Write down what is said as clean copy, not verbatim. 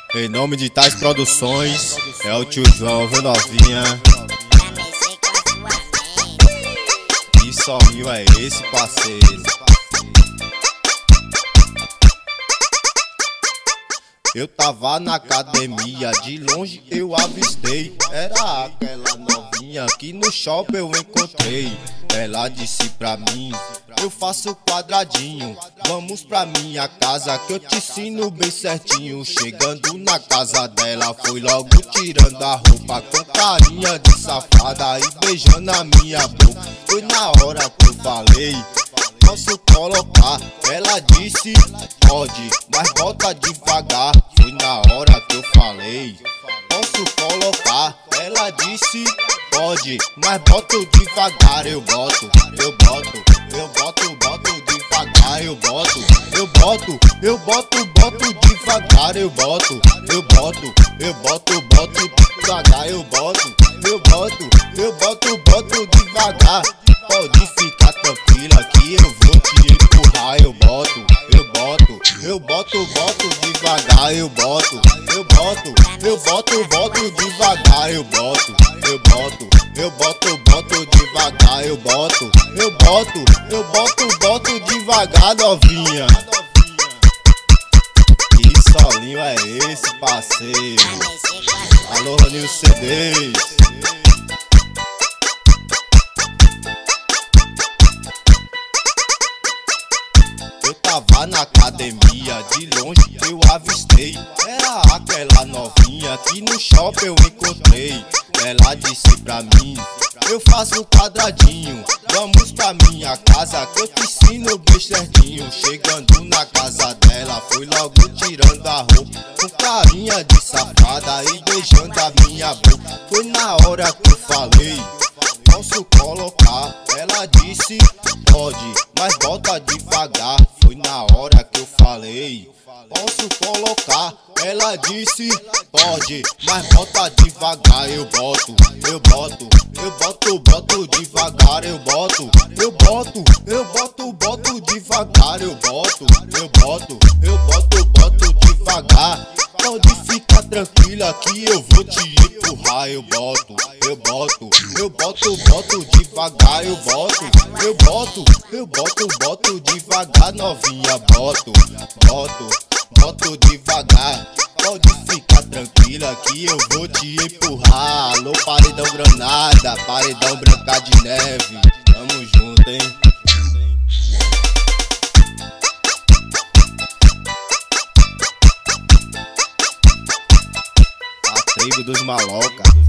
Em nome de Tais Produções, é o tiozão, viu novinha? Que solinho é esse, parceiro? Eu tava na academia, de longe eu avistei. Era aquela novinha que no shopping eu encontrei. Ela disse pra mim: eu faço quadradinho, vamos pra minha casa que eu te ensino bem certinho. Chegando na casa dela, foi logo tirando a roupa com carinha de safada e beijando a minha boca. Foi na hora que eu falei: posso colocar? Ela disse: pode, mas bota devagar. Foi na hora que eu falei: posso colocar? Ela disse: pode, mas boto devagar. Eu boto devagar. Eu boto devagar. Eu boto devagar. Eu boto devagar. Pode ficar tranquila que eu vou te empurrar. Eu boto devagar. Eu boto devagar. Eu boto devagar, novinha. Que solinho é esse, parceiro? Alô, Roninho CDs. Eu tava na academia, de longe eu avistei. Era aquela novinha que no shopping eu encontrei. Ela disse pra mim: eu faço quadradinho, vamos pra minha casa que eu te ensino bem certinho. Chegando na casa dela, foi logo tirando a roupa com carinha de safada e beijando a minha boca. Foi na hora que eu falei: posso colocar? Ela disse: pode, mas bota devagar. Foi na hora que eu falei: posso colocar? Ela disse: pode, mas bota devagar. Eu boto devagar. Eu boto devagar. Eu boto devagar. Pode ficar tranquila que eu vou te empurrar. Eu boto devagar. Eu boto devagar, novinha. Boto devagar. Pode ficar tranquila que eu vou te empurrar. Alô, Paredão Granada, Paredão Branca de Neve. Tamo junto, hein? A tribo dos maloca.